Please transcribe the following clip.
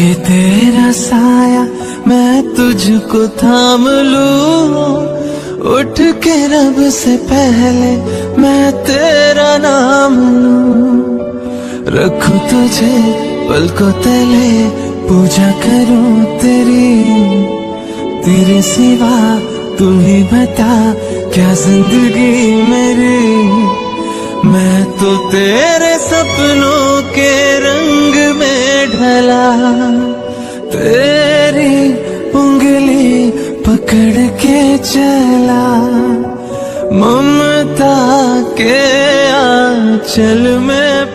के तेरा साया मैं तुझको थाम लूं, उठ के रब से पहले मैं तेरा नाम लूं। रखूं तुझे पलकों तले, पूजा करूं तेरी, तेरे सिवा तू ही बता क्या जिंदगी मेरी। मैं तो तेरे सपनों के रंग में ढला, तेरी उंगली पकड़ के चला, ममता के आंचल में